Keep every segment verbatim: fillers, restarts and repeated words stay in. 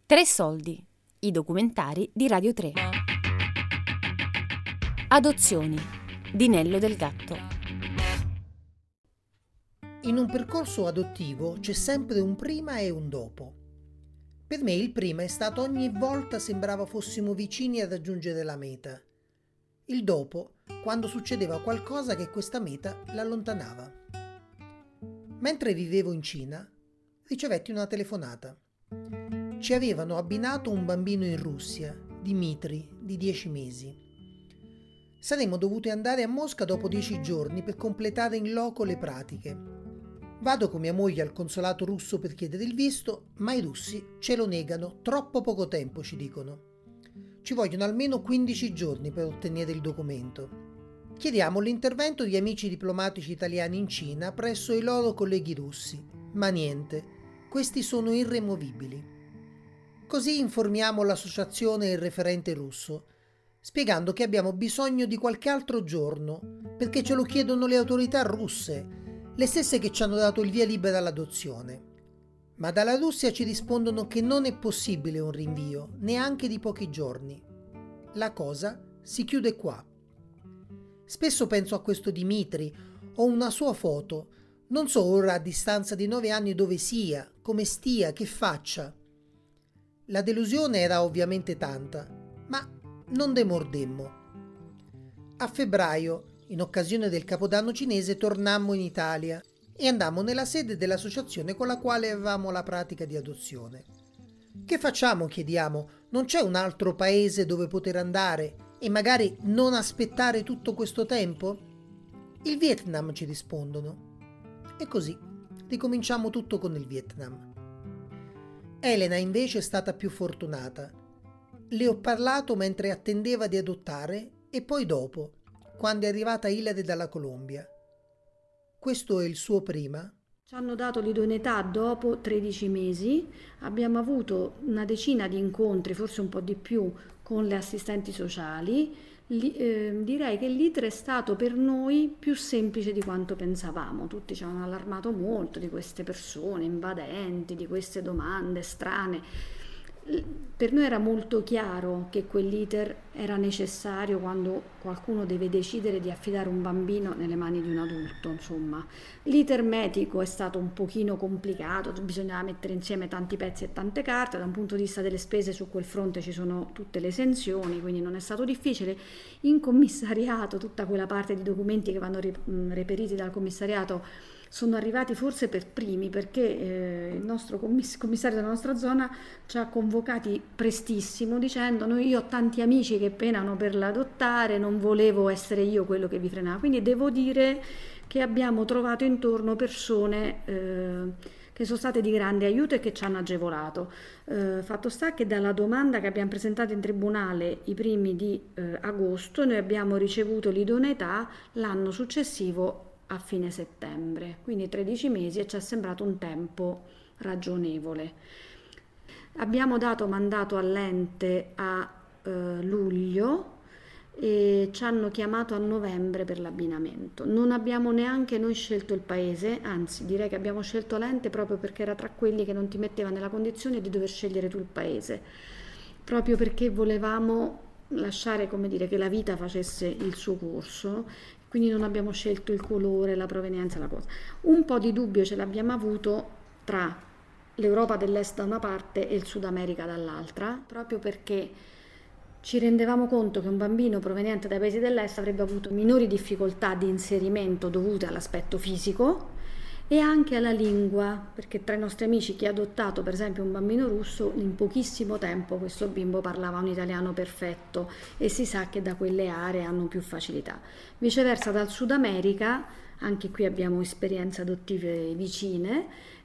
Tre soldi, i documentari di Radio tre. Adozioni di Nello Del Gatto. In un percorso adottivo c'è sempre un prima e un dopo. Per me il prima è stato ogni volta sembrava fossimo vicini a raggiungere la meta. Il dopo, quando succedeva qualcosa che questa meta l'allontanava. Mentre vivevo in Cina, ricevetti una telefonata. Ci avevano abbinato un bambino in Russia, Dmitry, di dieci mesi. Saremmo dovuti andare a Mosca dopo dieci giorni per completare in loco le pratiche. Vado con mia moglie al consolato russo per chiedere il visto, ma i russi ce lo negano, troppo poco tempo ci dicono. Ci vogliono almeno quindici giorni per ottenere il documento. Chiediamo l'intervento di amici diplomatici italiani in Cina presso i loro colleghi russi, ma niente, questi sono irremovibili. Così informiamo l'associazione e il referente russo, spiegando che abbiamo bisogno di qualche altro giorno, perché ce lo chiedono le autorità russe, le stesse che ci hanno dato il via libera all'adozione. Ma dalla Russia ci rispondono che non è possibile un rinvio, neanche di pochi giorni. La cosa si chiude qua. Spesso penso a questo Dmitry, ho una sua foto, non so ora a distanza di nove anni dove sia, come stia, che faccia. La delusione era ovviamente tanta, ma non demordemmo. A febbraio, in occasione del Capodanno cinese, tornammo in Italia e andammo nella sede dell'associazione con la quale avevamo la pratica di adozione. Che facciamo? Chiediamo. Non c'è un altro paese dove poter andare e magari non aspettare tutto questo tempo? Il Vietnam, ci rispondono. E così ricominciamo tutto con il Vietnam. Elena invece è stata più fortunata. Le ho parlato mentre attendeva di adottare e poi dopo, quando è arrivata Ilari dalla Colombia. Questo è il suo prima. Ci hanno dato l'idoneità dopo tredici mesi, abbiamo avuto una decina di incontri, forse un po' di più, con le assistenti sociali. Li, eh, direi che l'iter è stato per noi più semplice di quanto pensavamo. Tutti ci hanno allarmato molto di queste persone invadenti, di queste domande strane. Per noi era molto chiaro che quell'iter era necessario quando qualcuno deve decidere di affidare un bambino nelle mani di un adulto, insomma. L'iter medico è stato un pochino complicato, bisognava mettere insieme tanti pezzi e tante carte, da un punto di vista delle spese su quel fronte ci sono tutte le esenzioni, quindi non è stato difficile. In commissariato tutta quella parte di documenti che vanno reperiti dal commissariato sono arrivati forse per primi, perché eh, il nostro commiss- commissario della nostra zona ci ha convocati prestissimo dicendo: noi, io ho tanti amici che penano per l'adottare, non volevo essere io quello che vi frenava. Quindi devo dire che abbiamo trovato intorno persone eh, che sono state di grande aiuto e che ci hanno agevolato. Eh, fatto sta che dalla domanda che abbiamo presentato in tribunale i primi di eh, agosto noi abbiamo ricevuto l'idoneità l'anno successivo a fine settembre, quindi tredici mesi, e ci è sembrato un tempo ragionevole. Abbiamo dato mandato all'ente a eh, luglio e ci hanno chiamato a novembre per l'abbinamento. Non abbiamo neanche noi scelto il paese, anzi direi che abbiamo scelto l'ente proprio perché era tra quelli che non ti metteva nella condizione di dover scegliere tu il paese, proprio perché volevamo lasciare, come dire, che la vita facesse il suo corso. Quindi non abbiamo scelto il colore, la provenienza, la cosa. Un po' di dubbio ce l'abbiamo avuto tra l'Europa dell'Est da una parte e il Sud America dall'altra, proprio perché ci rendevamo conto che un bambino proveniente dai paesi dell'Est avrebbe avuto minori difficoltà di inserimento dovute all'aspetto fisico e anche alla lingua, perché tra i nostri amici chi ha adottato per esempio un bambino russo, in pochissimo tempo questo bimbo parlava un italiano perfetto e si sa che da quelle aree hanno più facilità. Viceversa dal Sud America, anche qui abbiamo esperienze adottive vicine,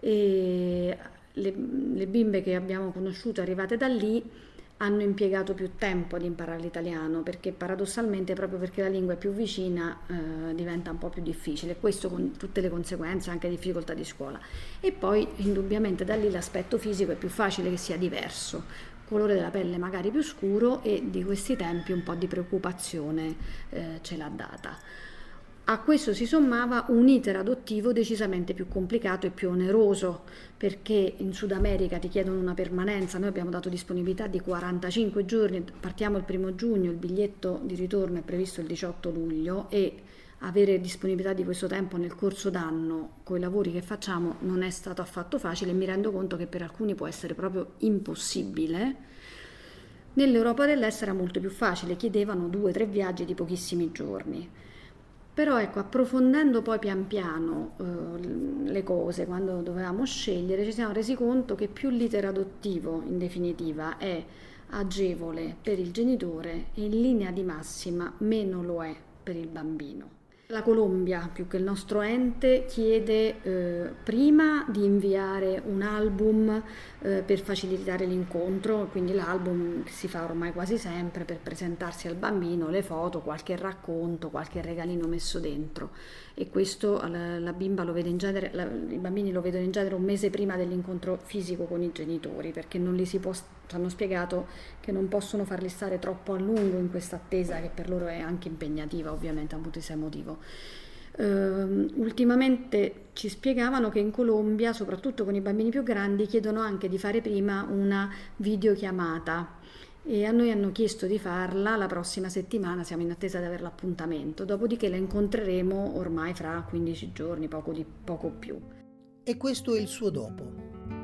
e le, le bimbe che abbiamo conosciuto arrivate da lì hanno impiegato più tempo ad imparare l'italiano, perché paradossalmente proprio perché la lingua è più vicina eh, diventa un po' più difficile, questo con tutte le conseguenze, anche difficoltà di scuola. E poi indubbiamente da lì l'aspetto fisico è più facile che sia diverso, colore della pelle magari più scuro, e di questi tempi un po' di preoccupazione eh, ce l'ha data. A questo si sommava un iter adottivo decisamente più complicato e più oneroso, perché in Sud America ti chiedono una permanenza, noi abbiamo dato disponibilità di quarantacinque giorni, partiamo il primo giugno, il biglietto di ritorno è previsto il diciotto luglio e avere disponibilità di questo tempo nel corso d'anno con i lavori che facciamo non è stato affatto facile e mi rendo conto che per alcuni può essere proprio impossibile. Nell'Europa dell'Est era molto più facile, chiedevano due o tre viaggi di pochissimi giorni. Però ecco, approfondendo poi pian piano eh, le cose, quando dovevamo scegliere, ci siamo resi conto che più l'iter adottivo, in definitiva, è agevole per il genitore e in linea di massima meno lo è per il bambino. La Colombia, più che il nostro ente, chiede eh, prima di inviare un album eh, per facilitare l'incontro, quindi l'album si fa ormai quasi sempre per presentarsi al bambino, le foto, qualche racconto, qualche regalino messo dentro. E questo la, la bimba lo vede in genere, la, i bambini lo vedono in genere un mese prima dell'incontro fisico con i genitori, perché non li si può, ci hanno spiegato che non possono farli stare troppo a lungo in questa attesa, che per loro è anche impegnativa, ovviamente, da un punto di vista emotivo. Uh, ultimamente ci spiegavano che in Colombia, soprattutto con i bambini più grandi, chiedono anche di fare prima una videochiamata e a noi hanno chiesto di farla la prossima settimana, siamo in attesa di avere l'appuntamento, dopodiché la incontreremo ormai fra quindici giorni, poco, di, poco più. E questo è il suo dopo.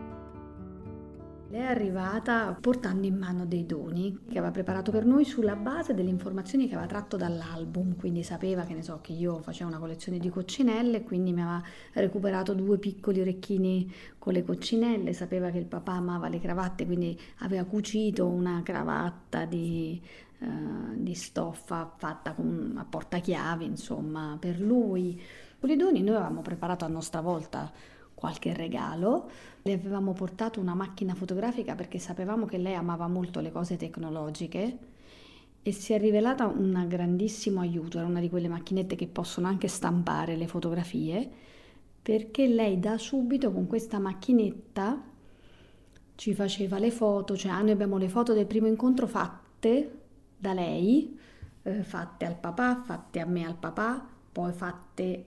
Lei è arrivata portando in mano dei doni che aveva preparato per noi sulla base delle informazioni che aveva tratto dall'album, quindi sapeva che ne so che io facevo una collezione di coccinelle, quindi mi aveva recuperato due piccoli orecchini con le coccinelle, sapeva che il papà amava le cravatte, quindi aveva cucito una cravatta di, uh, di stoffa fatta con, a portachiavi, insomma, per lui. Con i doni noi avevamo preparato a nostra volta qualche regalo. Le avevamo portato una macchina fotografica perché sapevamo che lei amava molto le cose tecnologiche e si è rivelata un grandissimo aiuto. Era una di quelle macchinette che possono anche stampare le fotografie, perché lei da subito con questa macchinetta ci faceva le foto, cioè noi abbiamo le foto del primo incontro fatte da lei, eh, fatte al papà, fatte a me al papà, poi fatte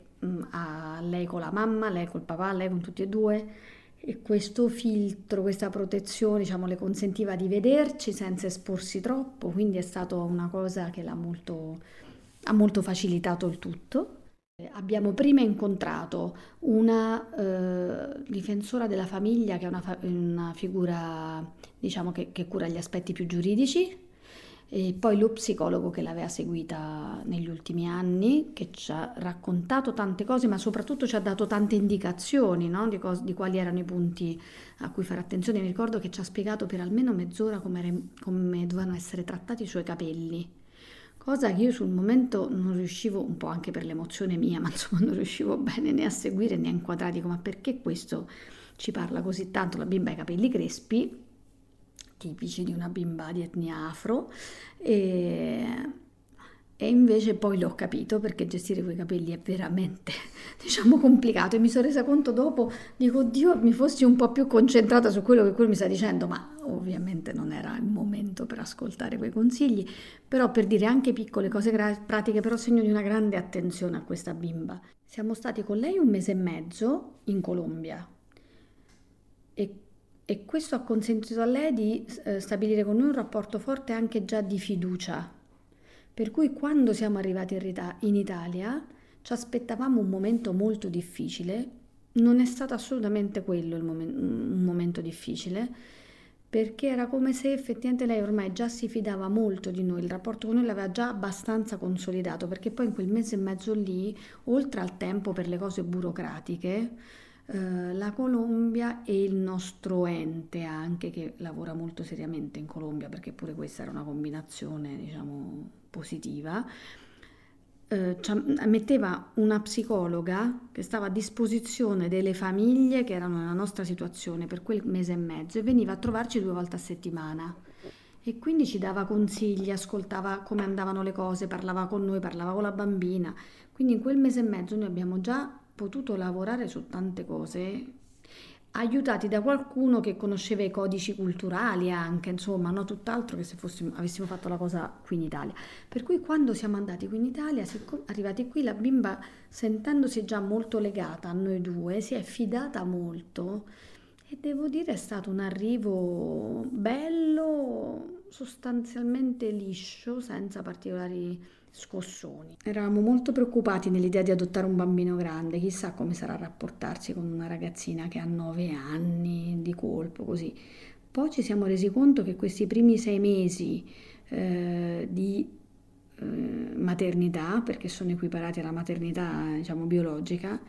a lei con la mamma, lei col papà, lei con tutti e due, e questo filtro, questa protezione, diciamo, le consentiva di vederci senza esporsi troppo, quindi è stata una cosa che l'ha molto, ha molto facilitato il tutto. Abbiamo prima incontrato una eh, difensora della famiglia che è una, fa- una figura, diciamo, che, che cura gli aspetti più giuridici, e poi lo psicologo che l'aveva seguita negli ultimi anni, che ci ha raccontato tante cose, ma soprattutto ci ha dato tante indicazioni, no? di, cos- di quali erano i punti a cui fare attenzione. Mi ricordo che ci ha spiegato per almeno mezz'ora come, come dovevano essere trattati i suoi capelli, cosa che io sul momento non riuscivo, un po' anche per l'emozione mia, ma insomma non riuscivo bene né a seguire né a inquadrare. Dico, ma perché questo ci parla così tanto? La bimba ha i capelli crespi, tipici di una bimba di etnia afro, e, e invece poi l'ho capito perché gestire quei capelli è veramente, diciamo, complicato, e mi sono resa conto dopo, dico, oddio, mi fossi un po' più concentrata su quello che quello mi sta dicendo, ma ovviamente non era il momento per ascoltare quei consigli, però per dire anche piccole cose gra- pratiche, però segno di una grande attenzione a questa bimba. Siamo stati con lei un mese e mezzo in Colombia e E questo ha consentito a lei di eh, stabilire con noi un rapporto forte anche già di fiducia. Per cui quando siamo arrivati in, Rita- in Italia ci aspettavamo un momento molto difficile. Non è stato assolutamente quello il momen- un momento difficile, perché era come se effettivamente lei ormai già si fidava molto di noi, il rapporto con noi l'aveva già abbastanza consolidato, perché poi in quel mese e mezzo lì, oltre al tempo per le cose burocratiche, eh, la Colombia e il nostro ente anche, che lavora molto seriamente in Colombia, perché pure questa era una combinazione, diciamo, positiva, eh, metteva una psicologa che stava a disposizione delle famiglie che erano nella nostra situazione per quel mese e mezzo e veniva a trovarci due volte a settimana. E quindi ci dava consigli, ascoltava come andavano le cose, parlava con noi, parlava con la bambina. Quindi in quel mese e mezzo noi abbiamo già potuto lavorare su tante cose. aiutati da qualcuno che conosceva i codici culturali anche, insomma, no? Tutt'altro che se fossimo, avessimo fatto la cosa qui in Italia. Per cui quando siamo andati qui in Italia, sicco- arrivati qui, la bimba, sentendosi già molto legata a noi due, si è fidata molto e devo dire è stato un arrivo bello, sostanzialmente liscio, senza particolari scossoni. Eravamo molto preoccupati nell'idea di adottare un bambino grande, chissà come sarà rapportarsi con una ragazzina che ha nove anni di colpo, così. Poi ci siamo resi conto che questi primi sei mesi eh, di eh, maternità, perché sono equiparati alla maternità, diciamo, biologica,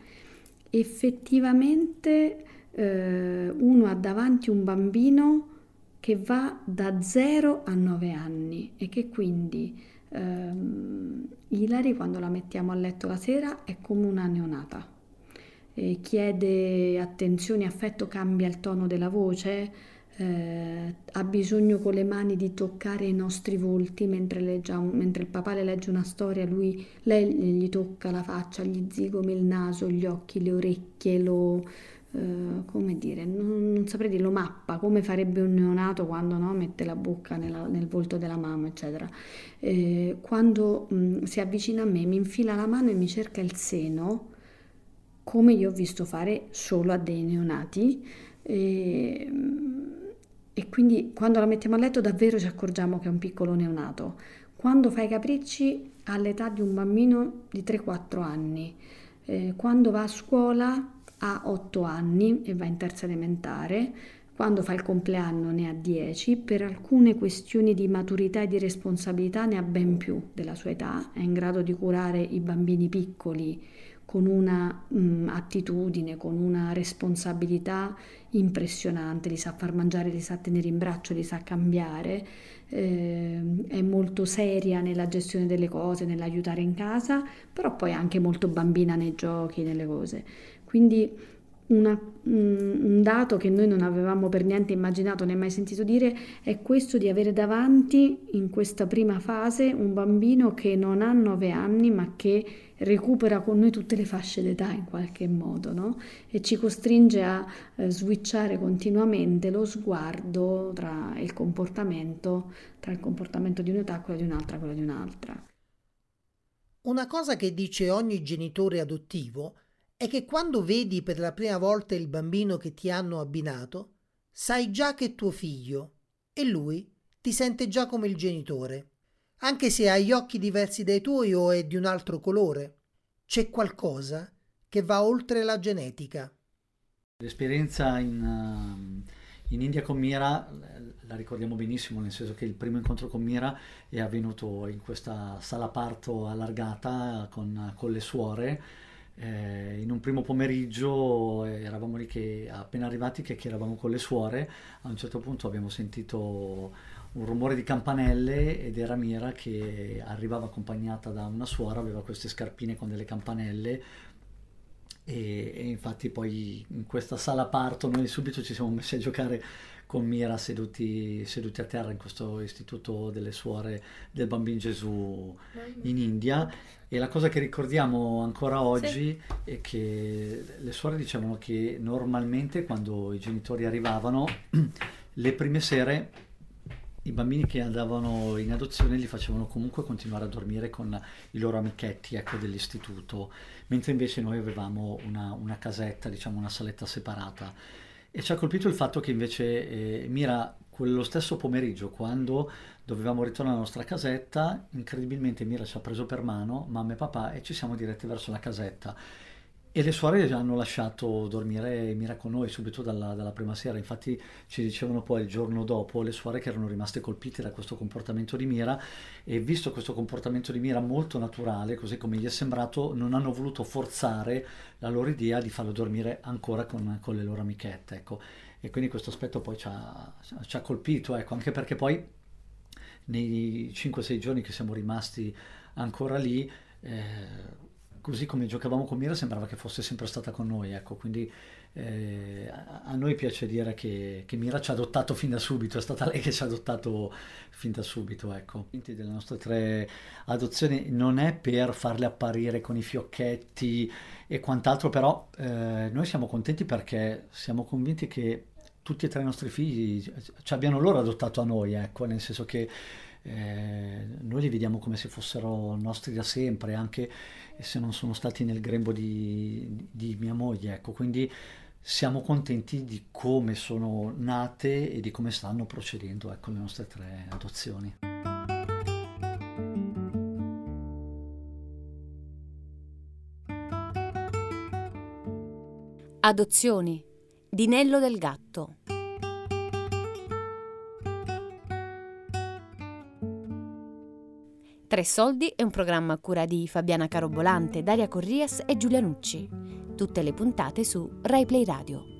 effettivamente eh, uno ha davanti un bambino che va da zero a nove anni e che quindi ehm, Ilari quando la mettiamo a letto la sera è come una neonata. Eh, chiede attenzione, affetto, cambia il tono della voce, eh, ha bisogno con le mani di toccare i nostri volti mentre, leggiamo, mentre il papà le legge una storia, lui, lei gli tocca la faccia, gli zigomi, il naso, gli occhi, le orecchie, lo, eh, come dire, non, non saprei dire, lo mappa, come farebbe un neonato quando no, mette la bocca nella- nel volto della mamma, eccetera. Eh, quando mh, si avvicina a me, mi infila la mano e mi cerca il seno, come io ho visto fare solo a dei neonati. E, e quindi quando la mettiamo a letto davvero ci accorgiamo che è un piccolo neonato. Quando fa i capricci all'età di un bambino di tre quattro anni. Eh, quando va a scuola ha otto anni e va in terza elementare. Quando fa il compleanno ne ha dieci, per alcune questioni di maturità e di responsabilità ne ha ben più della sua età, è in grado di curare i bambini piccoli con una mh, attitudine, con una responsabilità impressionante, li sa far mangiare, li sa tenere in braccio, li sa cambiare, eh, è molto seria nella gestione delle cose, nell'aiutare in casa, però poi anche molto bambina nei giochi, nelle cose. Quindi una- un un dato che noi non avevamo per niente immaginato né mai sentito dire è questo di avere davanti in questa prima fase un bambino che non ha nove anni ma che recupera con noi tutte le fasce d'età in qualche modo, no? E ci costringe a eh, switchare continuamente lo sguardo tra il comportamento, tra il comportamento di un'età, quello di un'altra, quello di un'altra. Una cosa che dice ogni genitore adottivo è che quando vedi per la prima volta il bambino che ti hanno abbinato, sai già che è tuo figlio e lui ti sente già come il genitore, anche se ha gli occhi diversi dai tuoi o è di un altro colore. C'è qualcosa che va oltre la genetica. L'esperienza in, ehm, in India con Mira eh, la ricordiamo benissimo, nel senso che il primo incontro con Mira è avvenuto in questa sala parto allargata con, con le suore. Eh, in un primo pomeriggio eh, eravamo lì che appena arrivati che, che eravamo con le suore, a un certo punto abbiamo sentito un rumore di campanelle ed era Mira che arrivava accompagnata da una suora, aveva queste scarpine con delle campanelle e, e infatti poi in questa sala parto noi subito ci siamo messi a giocare con Mira seduti, seduti a terra in questo istituto delle suore del Bambino Gesù in India. E la cosa che ricordiamo ancora Sì. oggi è che le suore dicevano che normalmente quando i genitori arrivavano, le prime sere i bambini che andavano in adozione li facevano comunque continuare a dormire con i loro amichetti, ecco, dell'istituto, mentre invece noi avevamo una, una casetta, diciamo una saletta separata. E ci ha colpito il fatto che invece eh, Mira, quello stesso pomeriggio, quando dovevamo ritornare alla nostra casetta, incredibilmente Mira ci ha preso per mano, mamma e papà, e ci siamo diretti verso la casetta. E le suore hanno lasciato dormire Mira con noi subito dalla, dalla prima sera, infatti ci dicevano poi il giorno dopo le suore che erano rimaste colpite da questo comportamento di Mira e visto questo comportamento di Mira molto naturale, così come gli è sembrato, non hanno voluto forzare la loro idea di farlo dormire ancora con, con le loro amichette, ecco. E quindi questo aspetto poi ci ha, ci ha colpito, ecco, anche perché poi nei cinque sei giorni che siamo rimasti ancora lì, eh, così come giocavamo con Mira sembrava che fosse sempre stata con noi, ecco, quindi eh, a, a noi piace dire che, che Mira ci ha adottato fin da subito, è stata lei che ci ha adottato fin da subito, ecco. Quindi delle nostre tre adozioni non è per farle apparire con i fiocchetti e quant'altro, però eh, noi siamo contenti perché siamo convinti che tutti e tre i nostri figli ci abbiano loro adottato a noi, ecco, nel senso che eh, noi li vediamo come se fossero nostri da sempre, anche se non sono stati nel grembo di, di mia moglie, ecco, quindi siamo contenti di come sono nate e di come stanno procedendo, ecco, le nostre tre adozioni. Adozioni di Nello del Gatto. Tre Soldi è un programma a cura di Fabiana Carobolante, Daria Corrias e Giulia Nucci. Tutte le puntate su Rai Play Radio.